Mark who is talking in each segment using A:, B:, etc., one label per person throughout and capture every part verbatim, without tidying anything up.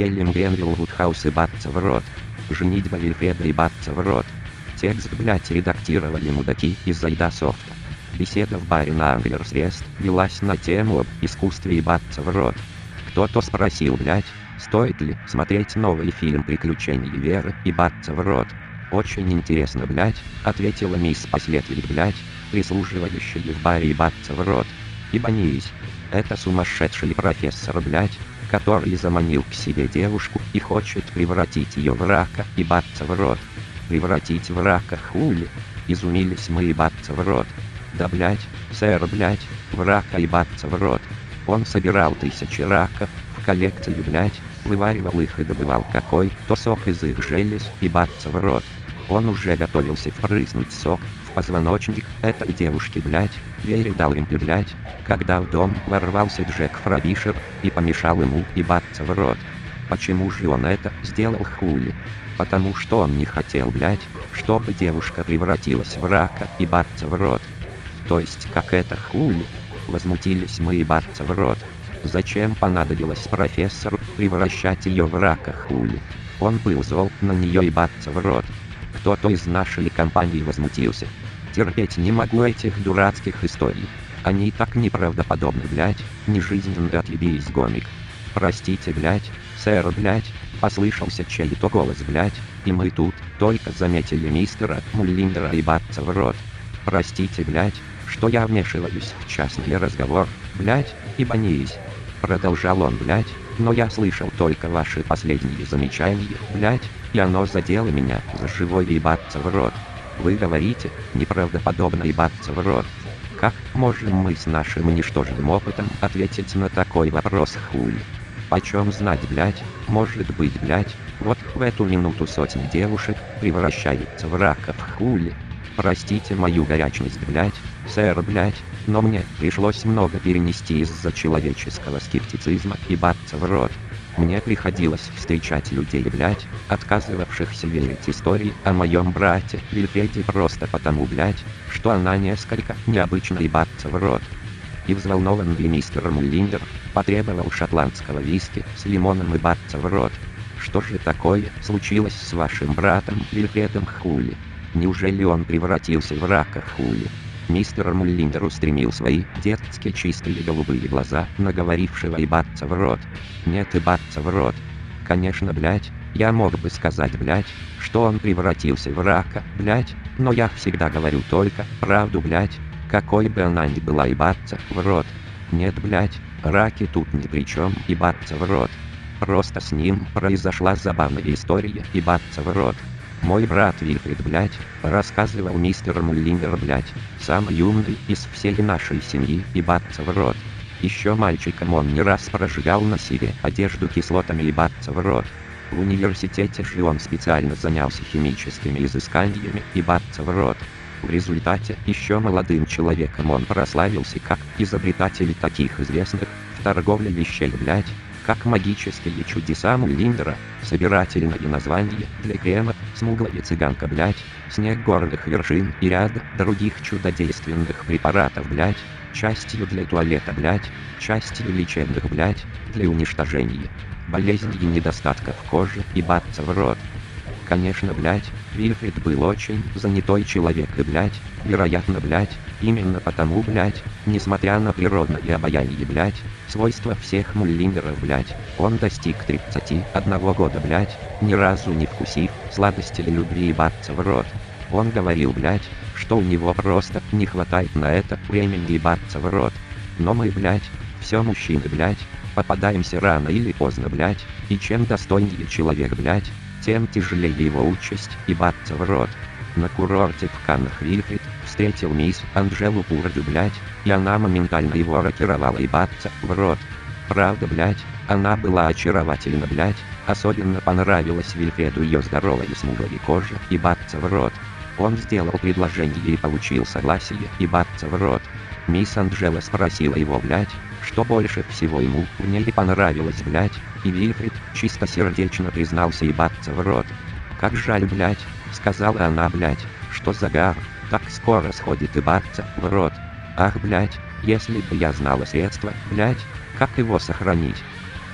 A: Хелен Генвилл Вудхаус ебаться в рот. Женитьба Вильфреда ебаться в рот. Текст, блять, редактировали мудаки из Айдасофта. Беседа в баре на Англерсрест велась на тему об искусстве ебаться в рот. Кто-то спросил, блять, стоит ли смотреть новый фильм «Приключения Веры» ебаться в рот. Очень интересно, блять, ответила мисс Последователь, блять, прислуживающая в баре ебаться в рот. Ебанись. Это сумасшедший профессор, блять, который заманил к себе девушку и хочет превратить ее в рака, ебаться в рот. Превратить в рака, хули? Изумились мы, ебаться в рот. Да, блять, сэр, блять, в рака ебаться в рот. Он собирал тысячи раков в коллекцию, блять, вываривал их и добывал какой-то сок из их желез, ебаться в рот. Он уже готовился впрыснуть сок в позвоночник этой девушки, блять, Вере Далрymple, блять, когда в дом ворвался Джек Фрабишер и помешал ему ебаться в рот. Почему же он это сделал, хули? Потому что он не хотел, блять, чтобы девушка превратилась в рака, ебаться в рот. То есть как это, хули? Возмутились мы, ебаться в рот. Зачем понадобилось профессору превращать ее в рака, хули? Он был зол на нее, ебаться в рот. Кто-то из нашей компании возмутился. Терпеть не могу этих дурацких историй. Они так неправдоподобны, блять, нежизненны, отъебись, гомик. Простите, блять, сэр, блять, послышался чей-то голос, блять, и мы тут только заметили мистера Муллиндера ебаться в рот. Простите, блять, что я вмешиваюсь в частный разговор, блять, ебанись. Продолжал он, блять, но я слышал только ваши последние замечания, блять, и оно задело меня за живое ебаться в рот. Вы говорите, неправдоподобно ебаться в рот. Как можем мы с нашим ничтожным опытом ответить на такой вопрос, хули? Почем знать, блять, может быть, блять, вот в эту минуту сотни девушек превращаются в раков, хули. Простите мою горячность, блять, сэр, блять, но мне пришлось много перенести из-за человеческого скептицизма ебаться в рот. Мне приходилось встречать людей, блять, отказывавшихся верить истории о моем брате Вильфреде просто потому, блять, что она несколько необычно ебаться в рот. И взволнованный мистер Муллиндер потребовал шотландского виски с лимоном ебаться в рот. Что же такое случилось с вашим братом Вильфредом, хули? Неужели он превратился в рака, хули? Мистер Муллиндер устремил свои детски чистые голубые глаза на говорившего ебаться в рот. Нет, ебаться в рот. Конечно, блять, я мог бы сказать, блять, что он превратился в рака, блять, но я всегда говорю только правду, блять, какой бы она ни была, ебаться в рот. Нет, блять, раки тут ни при чем, ебаться в рот. Просто с ним произошла забавная история, ебаться в рот. Мой брат Вильфред, блять, рассказывал мистер Муллиндер, блять, самый умный из всей нашей семьи, ебаться в рот. Еще мальчиком он не раз прожигал на себе одежду кислотами, ебаться в рот. В университете же он специально занялся химическими изысканиями, ебаться в рот. В результате еще молодым человеком он прославился как изобретатель таких известных в торговле вещей, блять, как магические чудеса Муллиндера, собирательное название для крема, смуглая цыганка, блять, снег горных вершин и ряд других чудодейственных препаратов, блять, частью для туалета, блять, частью лечебных, блять, для уничтожения болезней и недостатков кожи, ебаться в рот. Конечно, блять, Вильфред был очень занятой человек и, блять, вероятно, блять, именно потому, блять, несмотря на природное обаяние, блять, свойства всех Муллиндеров, блять, он достиг тридцати одного года, блять, ни разу не вкусив сладости любви ебаться в рот. Он говорил, блять, что у него просто не хватает на это времени ебаться в рот. Но мы, блять, все мужчины, блять, попадаемся рано или поздно, блять, и чем достойнее человек, блять, тем тяжелее его участь ебаться в рот. На курорте в Каннах Вильфред встретил мисс Анжелу Пурду, блять, и она моментально его рокировала ебаться в рот. Правда, блять, она была очаровательна, блять, особенно понравилась Вильфреду ее здоровая смуглая кожа, ебаться в рот. Он сделал предложение и получил согласие ебаться в рот. Мисс Анжела спросила его, блять, что больше всего ему в ней понравилось, блять, и Вильфред чистосердечно признался ебаться в рот. «Как жаль, блять», — сказала она, блять, — «что загар так скоро сходит ебаться в рот. Ах, блять, если бы я знала средства, блять, как его сохранить».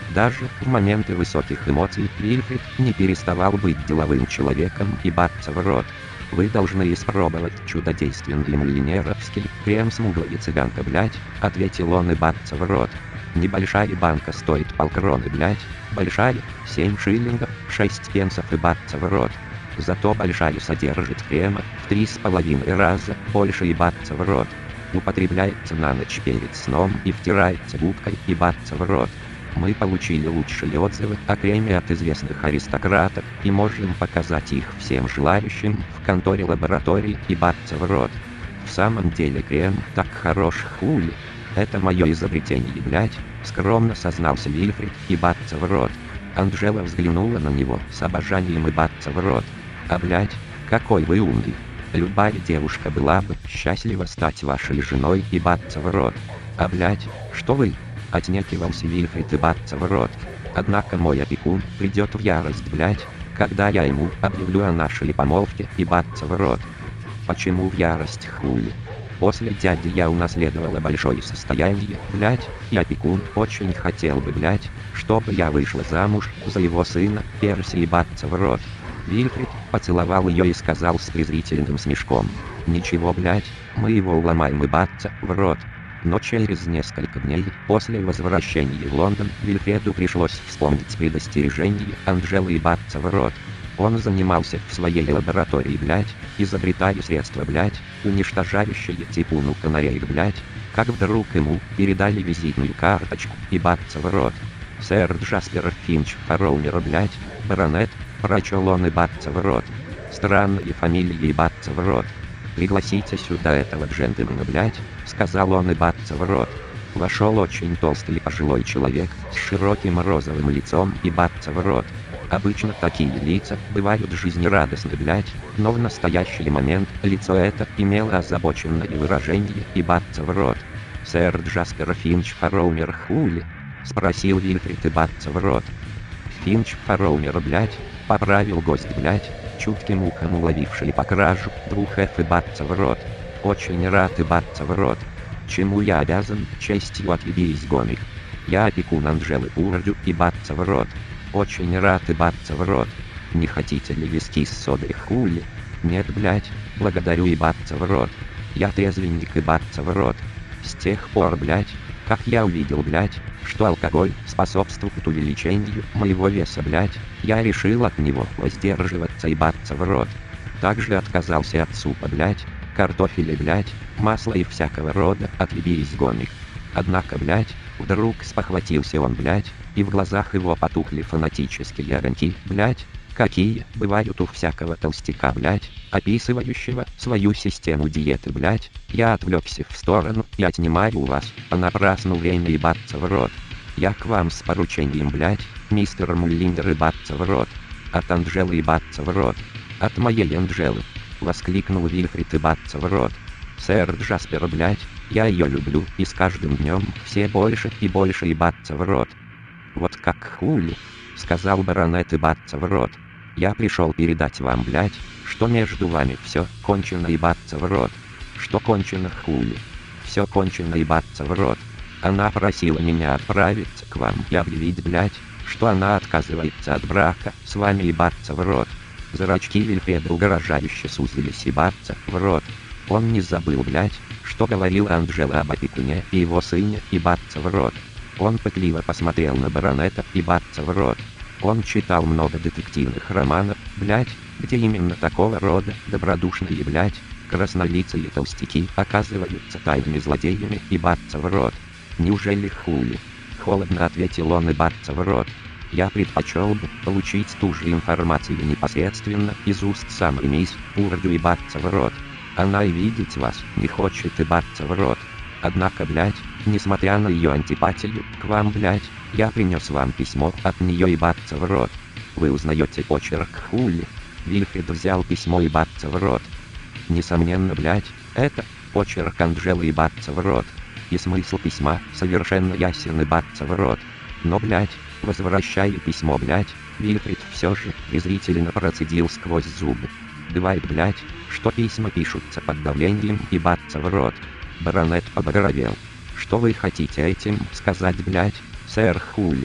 A: Даже в моменты высоких эмоций Вильфрид не переставал быть деловым человеком и баться в рот. Вы должны испробовать чудодейственный миллинеровский крем смуглая цыганка, блять, ответил он и баться в рот. Небольшая банка стоит полкроны, блять, большая, семь шиллингов, шесть пенсов и баться в рот. Зато большая содержит крема в три с половиной раза больше и баться в рот. Употребляется на ночь перед сном и втирается губкой и баться в рот. Мы получили лучшие отзывы о креме от известных аристократов и можем показать их всем желающим в конторе лаборатории и баться в рот. В самом деле крем так хорош, хули. Это мое изобретение, блять, скромно сознался Вильфрид и баться в рот. Анжела взглянула на него с обожанием и баться в рот. А блять, какой вы умный. Любая девушка была бы счастлива стать вашей женой и баться в рот. А блять, что вы? Отнекивался Вильфрид и баться в рот. Однако мой опекун придет в ярость, блять, когда я ему объявлю о нашей помолвке и баться в рот. Почему в ярость, хули? После дяди я унаследовала большое состояние, блять, и опекун очень хотел бы, блять, чтобы я вышла замуж за его сына, Перси, и баться в рот. Вильфрид поцеловал ее и сказал с презрительным смешком: «Ничего, блять, мы его уломаем и баться в рот». Но через несколько дней после возвращения в Лондон Вильфреду пришлось вспомнить предостережение Анжелы и баться в рот. Он занимался в своей лаборатории, блять, изобретая средства, блять, уничтожающие типуну канареек, блять, как вдруг ему передали визитную карточку и баться в рот. «Сэр Джаспер Финч Фарроумер, блять, баронет», прочел он и баться в рот. «Странные фамилии и баться в рот. Пригласите сюда этого джентльмена, блять», сказал он и баться в рот. Вошел очень толстый пожилой человек с широким розовым лицом и баться в рот. Обычно такие лица бывают жизнерадостны, блять, но в настоящий момент лицо это имело озабоченное выражение и баться в рот. «Сэр Джаспер Финч Фарроумер, хули?» спросил Вильфрид и баться в рот. «Финч Фарроумер, блять», поправил гость, блять, чутким ухом уловивший по кражу двух эф и баться в рот. «Очень рад и баться в рот. Чему я обязан честью, отъебись, гомик. Я опекун Анжелы Урдю и баться в рот. Очень рад и баться в рот. Не хотите ли виски с содой, хули?» «Нет, блять, благодарю и баться в рот. Я трезвенник и баться в рот. С тех пор, блять, как я увидел, блять, что алкоголь способствует увеличению моего веса, блять, я решил от него воздерживаться и баться в рот. Также отказался от супа, блять, картофеля, блять, масла и всякого рода, отъебись, гомик». Однако, блять, вдруг спохватился он, блять, и в глазах его потухли фанатические огоньки, блять, какие бывают у всякого толстяка, блять, описывающего свою систему диеты, блять. Я отвлекся в сторону и отнимаю у вас понапрасну время и баться в рот. Я к вам с поручением, блять, мистер Муллингер и баться в рот. От Анжелы и баться в рот. От моей Анжелы. Воскликнул Вильфрид и баться в рот. «Сэр Джаспер, блять, я ее люблю и с каждым днем все больше и больше и баться в рот». «Вот как, хули?» сказал баронет и баться в рот. «Я пришел передать вам, блять, что между вами все кончено и баться в рот». «Что кончено, хули?» «Все кончено и баться в рот. Она просила меня отправиться к вам и объявить, блять, что она отказывается от брака с вами и баться в рот». Зрачки Вильфреда угрожающе сузились и баться в рот. Он не забыл, блять, что говорила Анжела об опекуне и его сыне и баться в рот. Он пытливо посмотрел на баронета и баться в рот. Он читал много детективных романов, блять, где именно такого рода добродушные, блять, краснолицые толстяки оказываются тайными злодеями и баться в рот. «Неужели, хули?» холодно ответил он и баться в рот. «Я предпочел бы получить ту же информацию непосредственно из уст самой мисс Урдю и баться в рот. Она и видеть вас не хочет и баться в рот. Однако, блять, несмотря на ее антипатию к вам, блять, я принес вам письмо от нее и баться в рот. Вы узнаете почерк, хули?» Вильфрид взял письмо и баться в рот. «Несомненно, блять, это почерк Анжелы и баться в рот. И смысл письма совершенно ясен и баться в рот. Но, блять, возвращая письмо, блять, Вильфрид все же презрительно процедил сквозь зубы. Бывает, блять, что письма пишутся под давлением и баться в рот». Баронет побагровел. «Что вы хотите этим сказать, блять, сэр, хули?»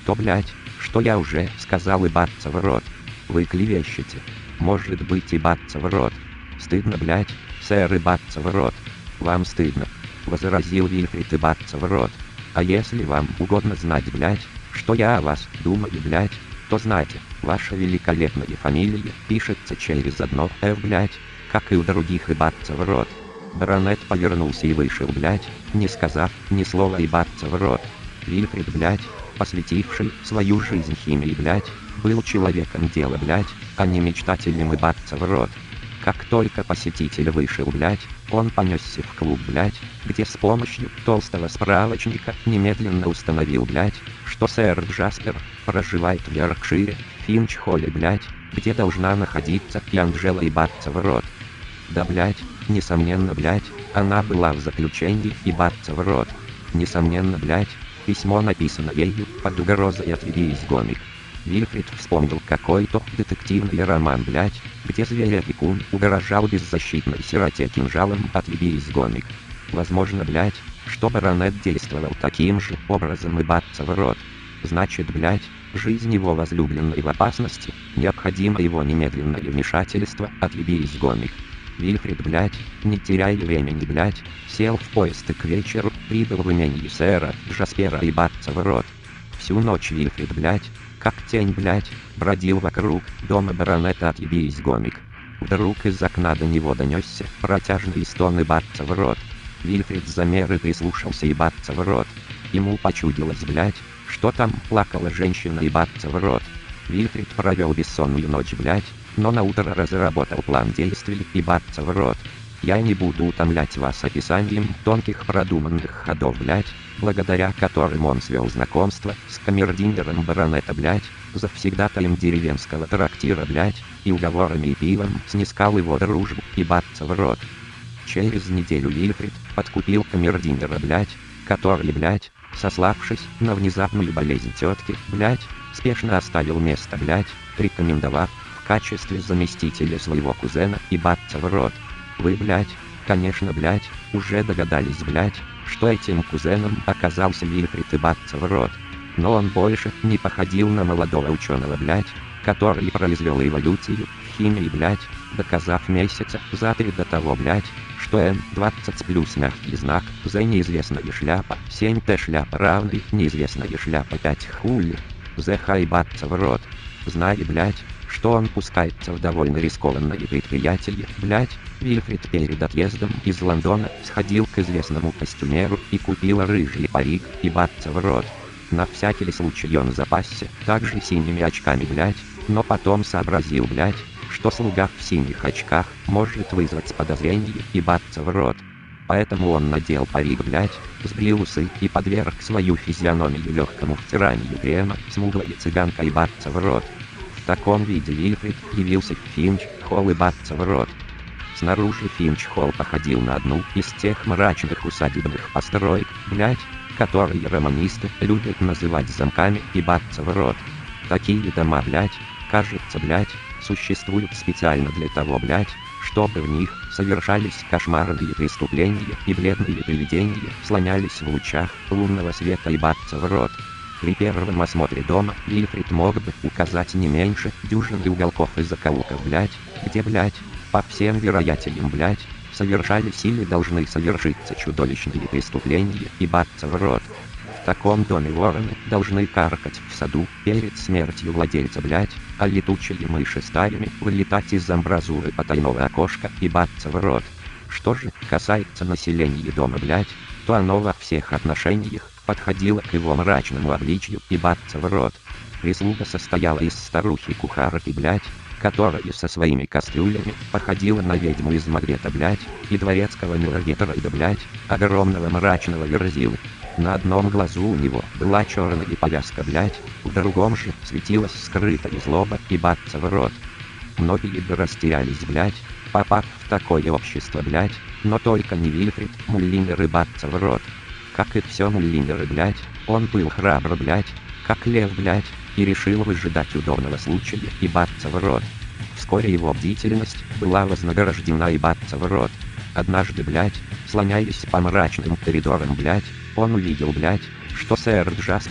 A: То, блять, что я уже сказал, ебаться в рот. Вы клевещете. Может быть, ебаться в рот. Стыдно, блять, сэр, ебаться в рот. Вам стыдно, возразил Вильфрид, ебаться в рот. А если вам угодно знать, блять, что я о вас думаю, блять, то знайте, ваша великолепная фамилия пишется через одно «ф», блять, как и у других, ебаться в рот. Баронет повернулся и вышел, блять, не сказав ни слова, ебаться в рот. Вильфрид, блять, посвятивший свою жизнь химии, блять, был человеком дела, блять, а не мечтателем, ебаться в рот. Как только посетитель вышел, блять, он понесся в клуб, блять, где с помощью толстого справочника немедленно установил, блять, что сэр Джаспер проживает в Йоркшире, в Финч-холле, блять, где должна находиться и Анжела, ебаться в рот. Да, блять, несомненно, блять, она была в заключении, ебаться в рот. Несомненно, блять, письмо написано ею под угрозой «отведи из гомик». Вильфрид вспомнил какой-то детективный роман, блять, где зверь-опекун угрожал беззащитной сироте кинжалом «отведи из гомик». Возможно, блять, что баронет действовал таким же образом, ебаться в рот. Значит, блять, жизнь его возлюбленной в опасности, необходимо его немедленное вмешательство, «отведи из гомик». Вильфрид, блять, не теряя времени, блять, сел в поезд и к вечеру прибыл в имение сэра Джаспера, ебаться в рот. Всю ночь Вильфрид, блять, как тень, блять, бродил вокруг дома баронета, «отъеби из гомик». Вдруг из окна до него донесся протяжный стон, ебаться в рот. Вильфрид замер и прислушался, ебаться в рот. Ему почудилось, блять, что там плакала женщина, ебаться в рот. Вильфрид провел бессонную ночь, блять, но наутро разработал план действий, ебаться в рот. Я не буду утомлять вас описанием тонких продуманных ходов, блять, благодаря которым он свел знакомство с камердинером баронета, блять, завсегдатаем деревенского трактира, блять, и уговорами и пивом снискал его дружбу, ебаться в рот. Через неделю Вильфрид подкупил камердинера, блять, который, блять, сославшись на внезапную болезнь тетки, блять, спешно оставил место, блять, рекомендовав в качестве заместителя своего кузена, ебаться в рот. Вы, блять, конечно, блять, уже догадались, блять, что этим кузеном оказался Вильфрид, ебаться в рот. Но он больше не походил на молодого ученого, блять, который произвел эволюцию в химии, блять, доказав месяца за три до того, блять, что М двадцать плюс мягкий знак, Z неизвестная шляпа, семь Т шляпа равный неизвестная шляпа пять хули, Z ебаться в рот. Зная, блять, что он пускается в довольно рискованное предприятие, блять, Вильфрид перед отъездом из Лондона сходил к известному костюмеру и купил рыжий парик, ебаться в рот. На всякий случай он запасся также синими очками, блять, но потом сообразил, блять, что слуга в синих очках может вызвать подозрение, ебаться в рот. Поэтому он надел парик, блять, сбрил усы и подверг свою физиономию легкому втиранию крема, смуглая цыганка, ебаться в рот. В таком виде Вильфрид явился в Финч-холл, ебаться в рот. Снаружи Финч-холл походил на одну из тех мрачных усадебных построек, блять, которые романисты любят называть замками, ебаться в рот. Такие дома, блять, кажется, блять, существуют специально для того, блять, чтобы в них совершались кошмарные преступления и бледные привидения слонялись в лучах лунного света, ебаться в рот. При первом осмотре дома Вильфрид мог бы указать не меньше дюжины уголков и закоулков, блять, где, блять, по всем вероятиям, блять, совершались или должны совершиться чудовищные преступления, ебаться в рот. В таком доме вороны должны каркать в саду перед смертью владельца, блять, а летучие мыши стаями вылетать из амбразуры потайного окошка, ебаться в рот. Что же касается населения дома, блять, то оно во всех отношениях подходило к его мрачному обличью, ебаться в рот. Прислуга состояла из старухи-кухарки, блять, которая со своими кастрюлями походила на ведьму из Магрета, блять, и дворецкого Мюргетера, блять, огромного мрачного верзилы. На одном глазу у него была черная повязка, блять, в другом же светилась скрытая злоба, ебаться в рот. Многие бы растерялись, блять, попав в такое общество, блять, но только не Вильфрид Муллинер, ебаться в рот. Как и все Муллинеры, блять, он был храбр, блять, как лев, блять, и решил выжидать удобного случая, ебаться в рот. Вскоре его бдительность была вознаграждена, ебаться в рот. Однажды, блять, слоняясь по мрачным коридорам, блять, он увидел, блять, что сэр Джаспер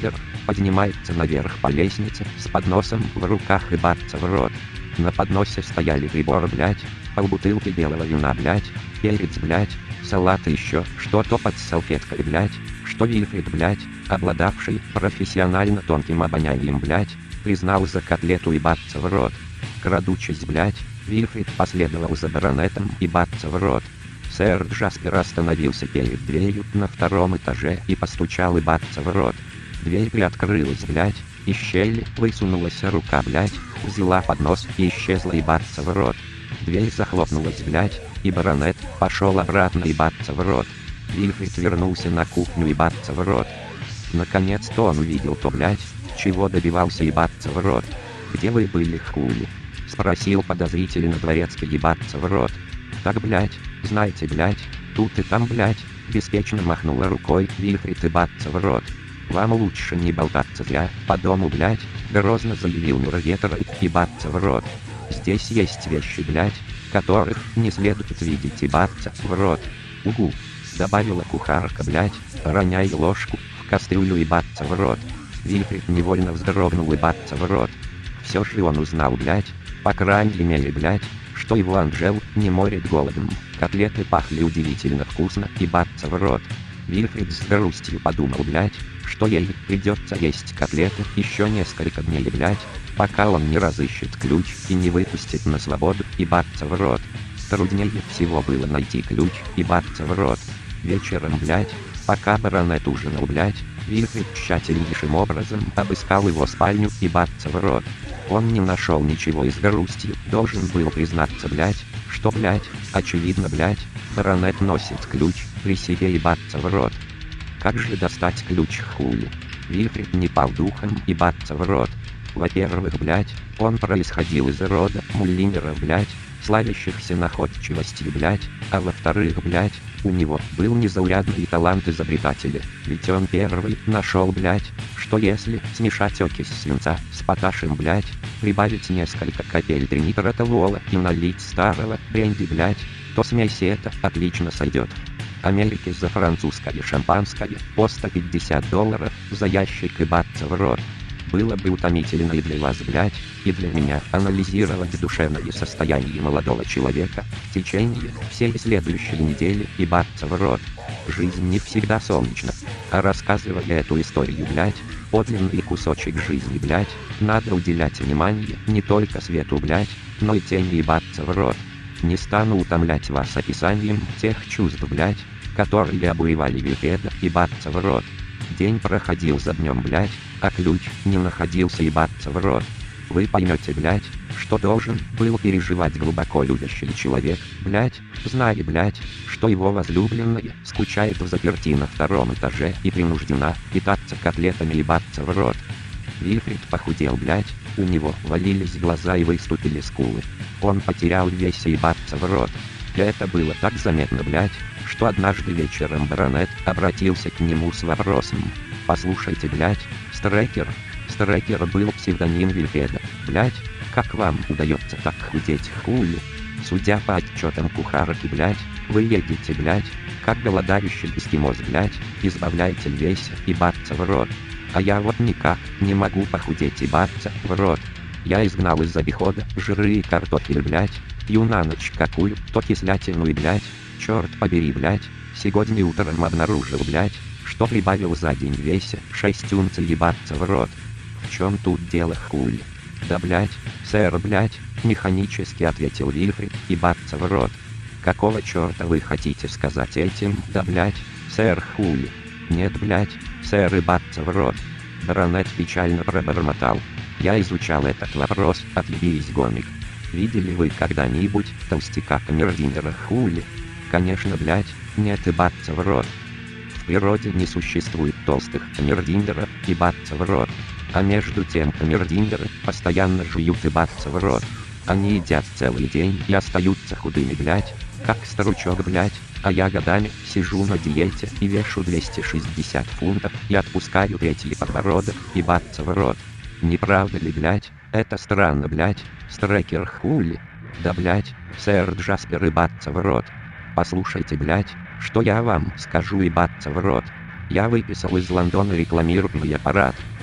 A: поднимается наверх по лестнице с подносом в руках и бац в рот. На подносе стояли приборы, блять, полбутылки белого вина, блять, перец, блять, салат и еще что-то под салфеткой, блять, что Вильфрид, блять, обладавший профессионально тонким обонянием, блять, признал за котлету и бац в рот. Крадучись, блять, Вильфрид последовал за баронетом и бац в рот. Сэр Джаспер остановился перед дверью на втором этаже и постучал и бац в рот. Дверь приоткрылась, блять, из щели высунулась рука, блять, взяла поднос и исчезла и бац в рот. Дверь захлопнулась, блять, и баронет пошел обратно и бац в рот. Вильфрид вернулся на кухню и бац в рот. Наконец-то он увидел то, блять, чего добивался и бац в рот. «Где вы были, хули?» — спросил подозрительно дворецкий и бац в рот. «Так, блять, знаете, блять, тут и там, блять», — беспечно махнула рукой Вильфрид и бац в рот. «Вам лучше не болтаться зря по дому, блять», — грозно заявил Муравьетер и бац в рот. «Здесь есть вещи, блять, которых не следует видеть и бац в рот». «Угу», — добавила кухарка, блять, роняя ложку в кастрюлю и бац в рот. Вильфрид невольно вздрогнул и бац в рот. Все же он узнал, блять, по крайней мере, блять, что его Анжел не морит голодом. Котлеты пахли удивительно вкусно и бац в рот. Вильфрид с грустью подумал, блять, что ей придется есть котлеты еще несколько дней, блять, пока он не разыщет ключ и не выпустит на свободу и бац в рот. Труднее всего было найти ключ и бац в рот. Вечером, блять, пока баронет ужинал, блять, Вильфрид тщательнейшим образом обыскал его спальню и бац в рот. Он не нашел ничего и с грустью должен был признаться, блять, что, блять, очевидно, блять, баронет носит ключ при себе и бац в рот. Как же достать ключ, хули? Вильфрид не пал духом и бац в рот. Во-первых, блять, он происходил из рода муллинеров, блять, славящихся находчивостью, блять, а во-вторых, блять, у него был незаурядный талант изобретателя, ведь он первый нашел, блять, что если смешать окись свинца с поташем, блять, прибавить несколько капель тринитротолуола и налить старого бренди, блять, то смесь эта отлично сойдет. Америке за французское шампанское по сто пятьдесят долларов за ящик и бац в рот. Было бы утомительно и для вас, блять, и для меня анализировать душевное состояние молодого человека в течение всей следующей недели и бац в рот. Жизнь не всегда солнечна, а рассказывая эту историю, блять, подлинный кусочек жизни, блять, надо уделять внимание не только свету, блять, но и тени и бац в рот. Не стану утомлять вас описанием тех чувств, блять, которые обуревали Вильфреда и бац в рот. День проходил за днем, блять, а ключ не находился и бац в рот. Вы поймете, блять, что должен был переживать глубоко любящий человек, блять, зная, блять, что его возлюбленная скучает в заперти на втором этаже и принуждена питаться котлетами и бац в рот. Вильфрид похудел, блять, у него валились глаза и выступили скулы. Он потерял весь и бац в рот. И это было так заметно, блять, что однажды вечером баронет обратился к нему с вопросом. «Послушайте, блять, Стрекер». Стрекер был псевдоним Вильфреда. «Блять, как вам удается так худеть, хули? Судя по отчетам кухарки, блять, вы едете, блять, как голодающий эскимос, блять, избавляете весь и бац в рот. А я вот никак не могу похудеть и бац в рот. Я изгнал из обихода жиры и картофель, блять, пью на ночь какую-то кислятину и, блять, черт побери, блять, сегодня утром обнаружил, блять, что прибавил за день весе шесть унций и бац в рот. В чем тут дело, хули?» «Да, блять, сэр, блять», механически ответил Вильфрид и бац в рот. «Какого черта вы хотите сказать этим, да, блять, сэр, хули?» «Нет, блять, сэр, и бац в рот». Баронет печально пробормотал. «Я изучал этот вопрос, отъебись, гомик. Видели вы когда-нибудь толстяка камердинера, хули?» «Конечно, блять, нет и бац в рот. В природе не существует толстых камердинеров и бац в рот. А между тем камердинеры постоянно жуют и бац в рот. Они едят целый день и остаются худыми, блять, как старучок, блять, а я годами сижу на диете и вешу двести шестьдесят фунтов и отпускаю третий подбородок и бац в рот. Не правда ли, блять? Это странно, блять, Стрекер, хули?» «Да, блять, сэр Джаспер и бац в рот. Послушайте, блять, что я вам скажу и бац в рот. Я выписал из Лондона рекламированный аппарат,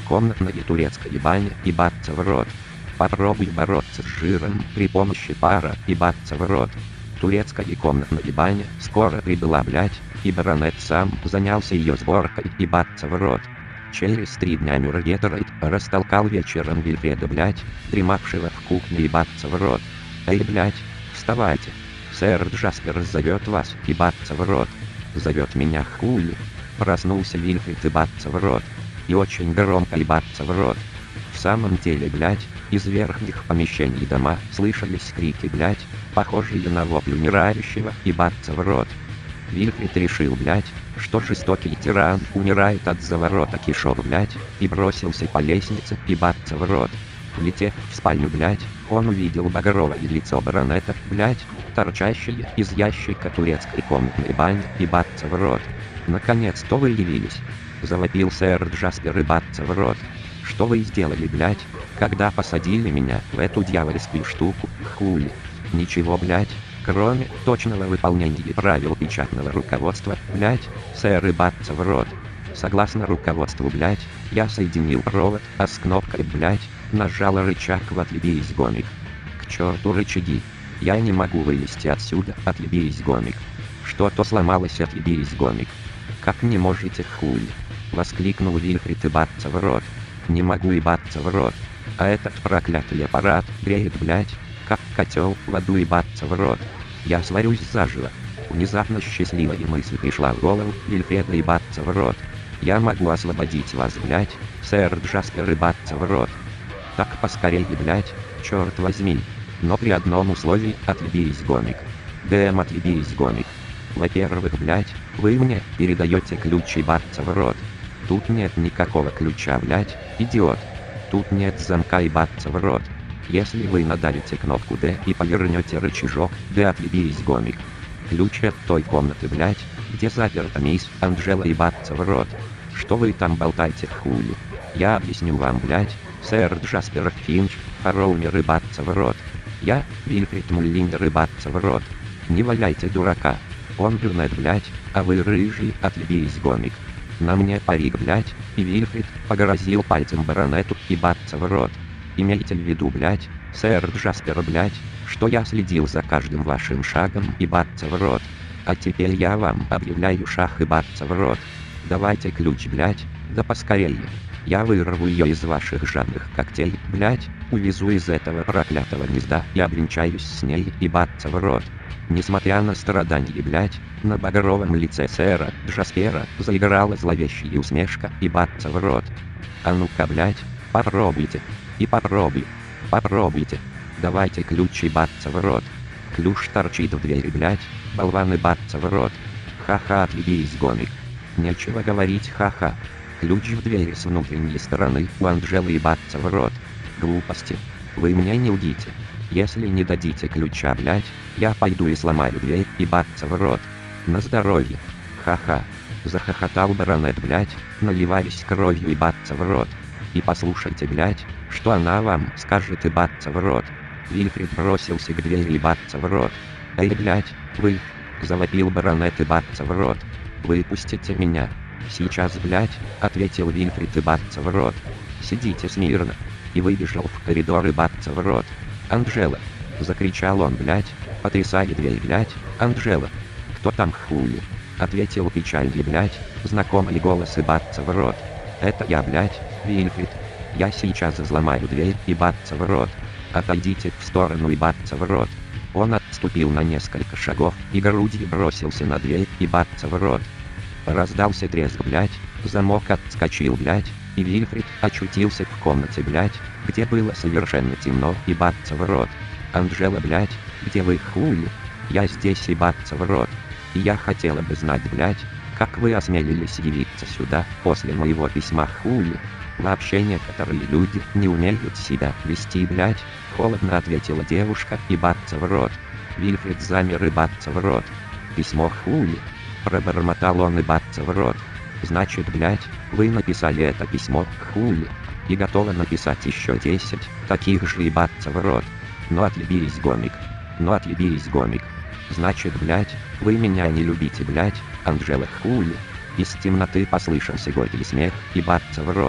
A: комнатной турецкой бане, ебаться в рот. Попробуй бороться с жиром при помощи пара, ебаться в рот. Турецкая комнатная баня скоро прибыла, блять, и баронет сам занялся ее сборкой, ебаться в рот. Через три дня Мюргетерайт растолкал вечером Вильфреда, блять, дремавшего в кухне, ебаться в рот. Эй, блять, вставайте. Сэр Джаспер зовет вас, ебаться в рот. Зовет меня, хули. Проснулся Вильфред, ебаться в рот. И очень громко, ебаться в рот. В самом деле, блять, из верхних помещений дома слышались крики, блять, похожие на вопль умирающего, ебаться в рот. Вильфред решил, блять, что жестокий тиран умирает от заворота кишок, блять, и бросился по лестнице, ебаться в рот. Влетев в спальню, блять, он увидел багровое лицо баронета, блять, торчащее из ящика турецкой комнатной бани, ебаться в рот. «Наконец-то вы явились!» — завопил сэр Джаспер, ебаться в рот. «Что вы сделали, блять, когда посадили меня в эту дьявольскую штуку, хули? Ничего, блять, кроме точного выполнения правил печатного руководства, блять, сэр, ебаться в рот. Согласно руководству, блять, я соединил провод, а с кнопкой, блять, нажал рычаг в «Отъебись, гомик». К черту рычаги. Я не могу вылезти отсюда, «Отъебись, гомик». Что-то сломалось, «Отъебись, гомик». «Как не можете, хули?» — воскликнул Вильфред, ебаться в рот. «Не могу ебаться в рот. А этот проклятый аппарат греет, блять, как котел в аду, ебаться в рот. Я сварюсь заживо». Внезапно счастливая мысль пришла в голову Вильфреда, ебаться в рот. «Я могу освободить вас, блять, сэр Джаспер, ебаться в рот. Так поскорее, блять, черт возьми. Но при одном условии, «Отъебись, гомик». ДМ, «Отъебись, гомик». Во-первых, блять, вы мне передаете ключ, ебаться в рот. Тут нет никакого ключа, блять, идиот. Тут нет замка, ебаться в рот. Если вы надавите кнопку D и повернете рычажок, «Д», «Отъебись, гомик». Ключ от той комнаты, блять, где заперта мисс Анджела, ебаться в рот. Что вы там болтаете, хули? Я объясню вам, блять, сэр Джаспер Финч, Фароумер, ебаться в рот. Я, Вильфред Муллинер, ебаться в рот. Не валяйте дурака. Он брюнет, блять, а вы рыжий, «Отъебись, гомик». На мне парик, блять, и Вильфред погрозил пальцем баронету, ебаться в рот. Имейте в виду, блять, сэр Джаспер, блять, что я следил за каждым вашим шагом, ебаться в рот. А теперь я вам объявляю шах, ебаться в рот. Давайте ключ, блять, да поскорее. Я вырву ее из ваших жадных когтей, блять, увезу из этого проклятого гнезда и обвенчаюсь с ней, ебаться в рот. Несмотря на страдания, блять, на багровом лице сэра Джаспера заиграла зловещая усмешка, ебаться в рот. А ну-ка, блять, попробуйте. И попробуй. Попробуйте. Давайте ключ, ебаться в рот. Ключ торчит в двери, блять, болван, ебаться в рот. Ха-ха, «Отъебись, гомик». Нечего говорить, ха-ха. Ключ в двери с внутренней стороны у Анджелы, ебаться в рот. Глупости. Вы мне не лгите. Если не дадите ключа, блять, я пойду и сломаю дверь, ебаться в рот. На здоровье. Ха-ха. Захохотал баронет, блять, наливаясь кровью, ебаться в рот. И послушайте, блять, что она вам скажет, ебаться в рот. Вильфред бросился к двери, ебаться в рот. «Эй, блять, вы!» — завопил баронет, ебаться в рот. «Выпустите меня!» «Сейчас, блять!» — ответил Вильфред, ебаться в рот. «Сидите смирно!» И выбежал в коридор, ебаться в рот. «Анджела!» — закричал он, блять, потрясая дверь, блять. «Анджела!» «Кто там, хули?» — ответил печальный, блять, знакомый голос, ебаться в рот. «Это я, блять, Вильфред. Я сейчас взломаю дверь, ебаться в рот. Отойдите в сторону, ебаться в рот». Он отступил на несколько шагов и грудью бросился на дверь, ебаться в рот. Раздался треск, блять, замок отскочил, блять, и Вильфред очутился в комнате, блять, где было совершенно темно, ебаться в рот. «Анджела, блять, где вы, хули? Я здесь, ебаться в рот. И я хотела бы знать, блять, как вы осмелились явиться сюда после моего письма, хули? Вообще некоторые люди не умеют себя вести, блять», — холодно ответила девушка, ебаться в рот. Вильфред замер, ебаться в рот. «Письмо, хули?» — пробормотал он, ебаться в рот. «Значит, блять, вы написали это письмо, хули, и готовы написать еще десять таких же, ебаться в рот. Ну отъебись, гомик. Ну отъебись, гомик. Значит, блять, вы меня не любите, блять, Анджела, хули». Из темноты послышался горький смех, ебаться в рот.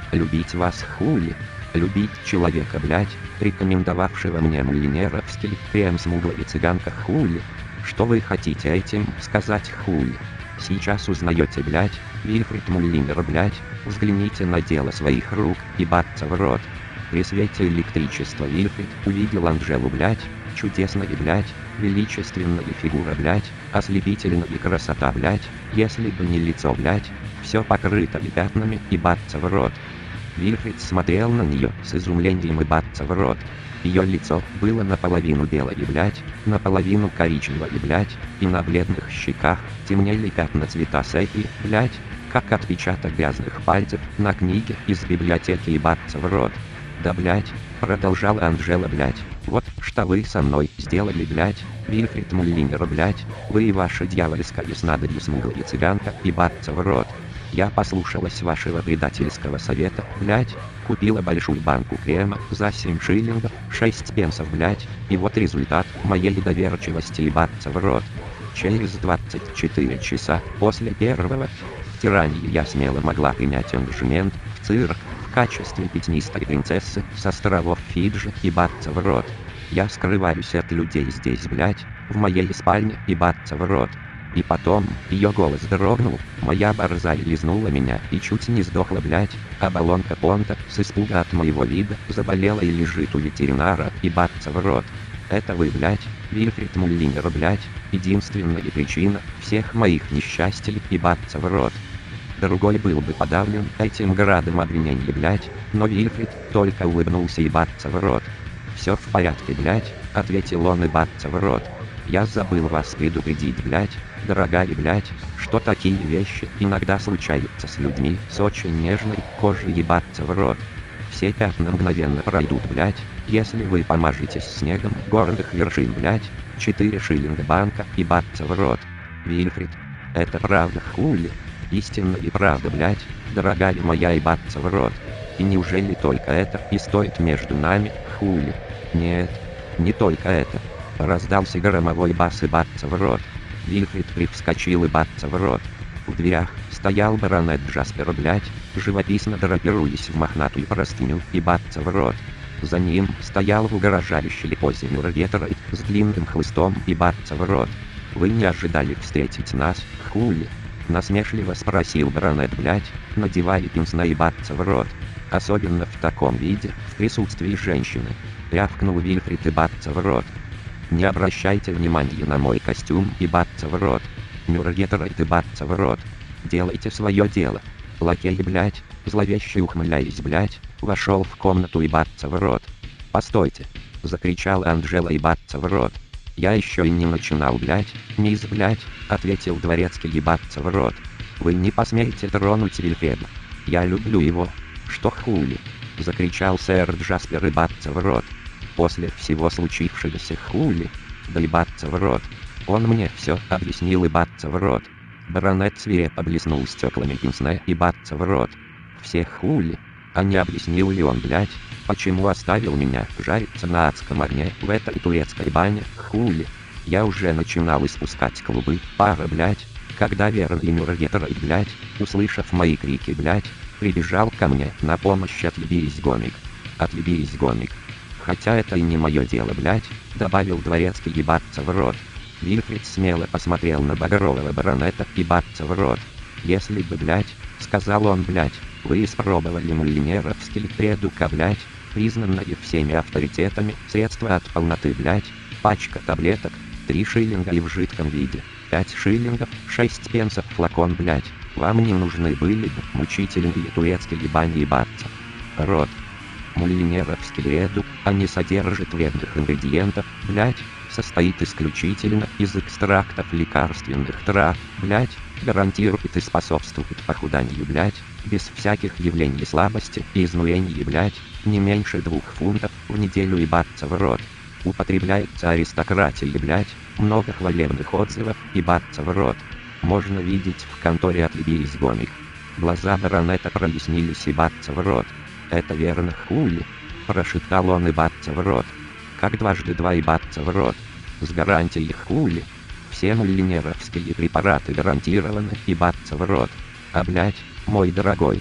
A: Любить вас хули? Любить человека, блять, рекомендовавшего мне миллинеровский крем смуглая цыганка хули? Что вы хотите этим сказать хули? Сейчас узнаете, блять, Вильфрид Муллинер, блять, взгляните на дело своих рук, ебаться в рот. При свете электричества Вильфрид увидел Анжелу, блять, чудесная, блять, величественная фигура, блять, ослепительная красота, блять, если бы не лицо, блять, все покрыто пятнами, ебаться в рот. Вильфрид смотрел на нее с изумлением, ебаться в рот. Ее лицо было наполовину белое, блять, наполовину коричневое, блять, и на бледных щеках темнели пятна цвета сепи, блять, как отпечаток грязных пальцев на книге из библиотеки, ебаться в рот. Да, блять, продолжала Анжела, блять, вот что вы со мной сделали, блять, Вильфрид Муллинер, блять, вы и ваша дьявольская снадобье смуглая цыганка, ебаться в рот. Я послушалась вашего предательского совета, блять, купила большую банку крема за семь шиллингов, шесть пенсов, блять, и вот результат моей доверчивости, ебаться в рот. Через двадцать четыре часа после первого втирания я смело могла принять ангажемент в цирк в качестве пятнистой принцессы с островов Фиджи, ебаться в рот. Я скрываюсь от людей здесь, блять, в моей спальне, ебаться в рот. И потом, ее голос дрогнул, моя борзая лизнула меня и чуть не сдохла, блять, а баллонка понта с испуга от моего вида заболела и лежит у ветеринара, ебаться в рот. Это вы, блять, Вильфрид Муллинер, блять, единственная причина всех моих несчастий, ебаться в рот. Другой был бы подавлен этим градом обвинений, блять, но Вильфрид только улыбнулся, ебаться в рот. Все в порядке, блять, ответил он, ебаться в рот. Я забыл вас предупредить, блять, дорогая, блять, что такие вещи иногда случаются с людьми с очень нежной кожей, ебаться в рот. Все пятна мгновенно пройдут, блять, если вы помажетесь снегом горных вершин, блять, четыре шиллинга банка, ебаться в рот. Вильфрид, это правда хули? Истинно и правда, блять, дорогая моя, ебаться в рот. И неужели только это и стоит между нами, хули? Нет, не только это. Раздался громовой бас, ебаться в рот. Вильфрид привскочил, ебаться в рот. В дверях стоял баронет Джаспер, блять, живописно драпируясь в мохнатую простыню, ебаться в рот. За ним стоял в угрожающей позе Мюргетерайт с длинным хлыстом, ебаться в рот. Вы не ожидали встретить нас, хули? Насмешливо спросил баронет, блять, надевая пинс-на, ебаться в рот. Особенно в таком виде, в присутствии женщины. Рявкнул Вильфрид, ебаться в рот. Не обращайте внимания на мой костюм, ебаться в рот. Мюргетерайт, ебаться в рот. Делайте свое дело. Лакей, блять, зловеще ухмыляясь, блять, вошел в комнату, ебаться в рот. Постойте, закричала Анжела, ебаться в рот. Я еще и не начинал, блять, мисс, блять, ответил дворецкий, ебаться в рот. Вы не посмеете тронуть Вильфреда. Я люблю его. Что хули? Закричал сэр Джаспер, ебаться в рот. После всего случившегося, хули? Да ебаться в рот. Он мне все объяснил, ебаться в рот. Баронет свирепо блеснул стеклами пинс-на, ебаться в рот. Все хули? А не объяснил ли он, блять, почему оставил меня жариться на адском огне в этой турецкой бане, хули? Я уже начинал испускать клубы пара, блять, когда верный Мюргетерайт, блять, услышав мои крики, блять, прибежал ко мне на помощь. Отъебись, гомик. Отъебись, гомик. Хотя это и не мое дело, блять, добавил дворецкий, ебаться в рот. Вильфрид смело посмотрел на багрового баронета, ебаться в рот. Если бы, блять, сказал он, блять, вы испробовали муллинеровский предука, блять, признанное всеми авторитетами средство от полноты, блять, пачка таблеток, три шиллинга и в жидком виде, пять шиллингов, шесть пенсов флакон, блять, вам не нужны были бы мучительные турецкие бани, ебаться. Рот. Муллинеровский редук, а не содержит вредных ингредиентов, блять, состоит исключительно из экстрактов лекарственных трав, блять, гарантирует и способствует похуданию, блять, без всяких явлений слабости и изнурения, блять, не меньше двух фунтов в неделю, ебаться в рот. Употребляется аристократией, блять, много хвалебных отзывов, ебаться в рот. Можно видеть в конторе, отъебись, гомик. Глаза баронета прояснились, ебаться в рот. Это верно, хули? Прошептал он, ебаться в рот. Как дважды два, ебаться в рот. С гарантией, хули? Все муллинеровские препараты гарантированы, ебаться в рот. А, блять, мой дорогой,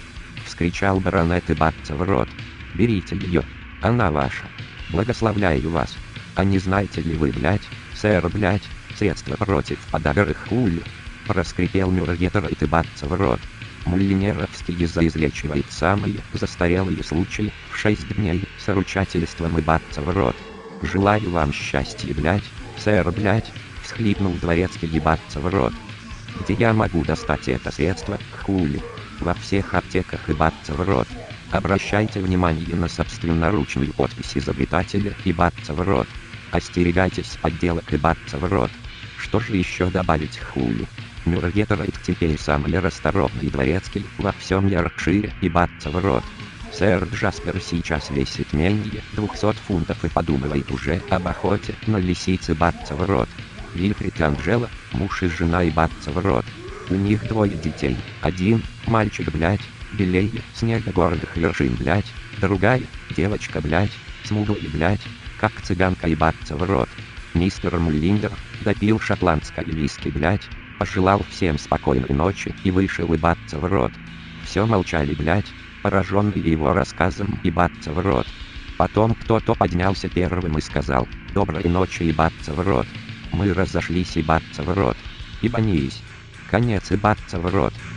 A: вскричал баронет и баться в рот. «Берите ее, она ваша. Благословляю вас. А не знаете ли вы, блять, сэр, блять, средства против подагры хули?» Проскрипел Мюргетерайт и баться в рот. Мулинеровский излечивает самые застарелые случаи в шесть дней с ручательством и баться в рот. «Желаю вам счастья, блять, сэр, блять», — всхлипнул дворецкий и баться в рот. «Где я могу достать это средство, хули?» «Во всех аптеках и баться в рот». Обращайте внимание на собственноручную подпись изобретателя и баться в рот. Остерегайтесь подделок и баться в рот. Что же еще добавить, хули? Мюргетерайт теперь самый расторопный дворецкий во всем Йоркшире и баться в рот. Сэр Джаспер сейчас весит менее двухсот фунтов и подумывает уже об охоте на лисицы, баться в рот. Вильфрид и Анжела, муж и жена и баться в рот. У них двое детей, один, мальчик, блять, белее снега горных вершин, блять, другая, девочка, блять, смуглая, блять, как цыганка и баться в рот. Мистер Муллингер допил шотландской виски, блять, пожелал всем спокойной ночи и вышел и баться в рот. Все молчали, блять, пораженные его рассказом и баться в рот. Потом кто-то поднялся первым и сказал: «Доброй ночи и баться в рот». Мы разошлись и баться в рот. Ибо не есть. Конец и баться в рот.